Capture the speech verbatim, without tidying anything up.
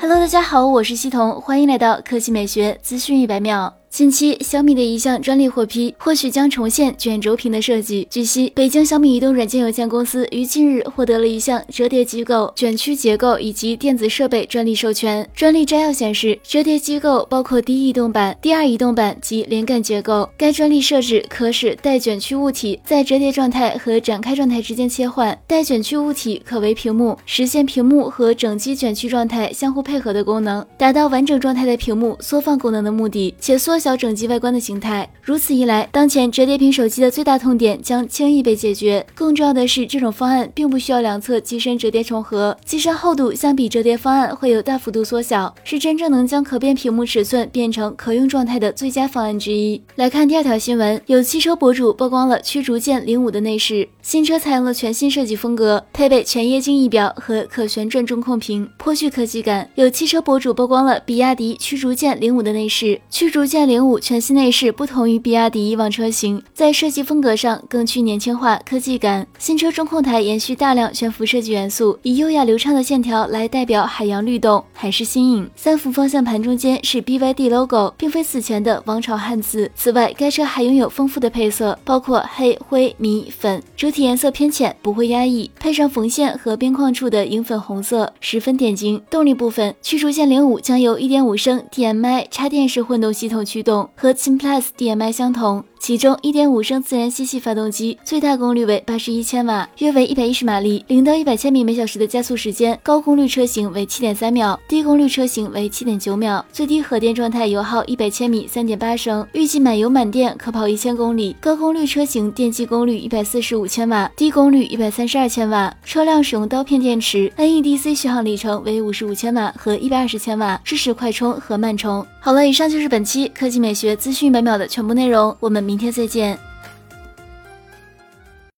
Hello， 大家好，我是西彤，欢迎来到科技美学资讯一百秒。近期，小米的一项专利获批，或许将重现卷轴屏的设计。据悉，北京小米移动软件有限公司于近日获得了一项折叠机构、卷曲结构以及电子设备专利授权。专利摘要显示，折叠机构包括第一移动版、第二移动版及连杆结构。该专利设置可使带卷曲物体在折叠状态和展开状态之间切换，带卷曲物体可为屏幕，实现屏幕和整机卷曲状态相互配合的功能，达到完整状态的屏幕缩放功能的目的，且缩小整机外观的形态。如此一来，当前折叠屏手机的最大痛点将轻易被解决。更重要的是，这种方案并不需要两侧机身折叠重合，机身厚度相比折叠方案会有大幅度缩小，是真正能将可变屏幕尺寸变成可用状态的最佳方案之一。来看第二条新闻，有汽车博主曝光了驱逐舰零五的内饰，新车采用了全新设计风格，配备全液晶仪表和可旋转中控屏，颇具科技感。有汽车博主曝光了比亚迪驱逐舰零五的内饰，驱逐舰零五全新内饰不同于比亚迪以往车型，在设计风格上更具年轻化科技感。新车中控台延续大量悬浮设计元素，以优雅流畅的线条来代表海洋律动，海市新颖。三幅方向盘中间是 B Y D logo， 并非此前的王朝汉字。此外，该车还拥有丰富的配色，包括黑、灰、米、粉，主体颜色偏浅，不会压抑，配上缝线和边框处的荧粉红色，十分点睛。动力部分，驱逐舰零五将由 一点五升 D M I 插电式混动系统驱动，和秦 Plus D M I 相同。其中 一点五升自然吸气发动机最大功率为八十一千瓦，约为一百一十马力，零到一百千米每小时的加速时间，高功率车型为 七点三秒，低功率车型为 七点九秒，最低核电状态油耗一百千米 三点八升，预计满油满电可跑一千公里。高功率车型电机功率一百四十五千瓦，低功率一百三十二千瓦，车辆使用刀片电池 ，N E D C 续航里程为五十五千瓦和一百二十千瓦，支持快充和慢充。好了，以上就是本期科技美学资讯一百秒的全部内容，我们明天再见。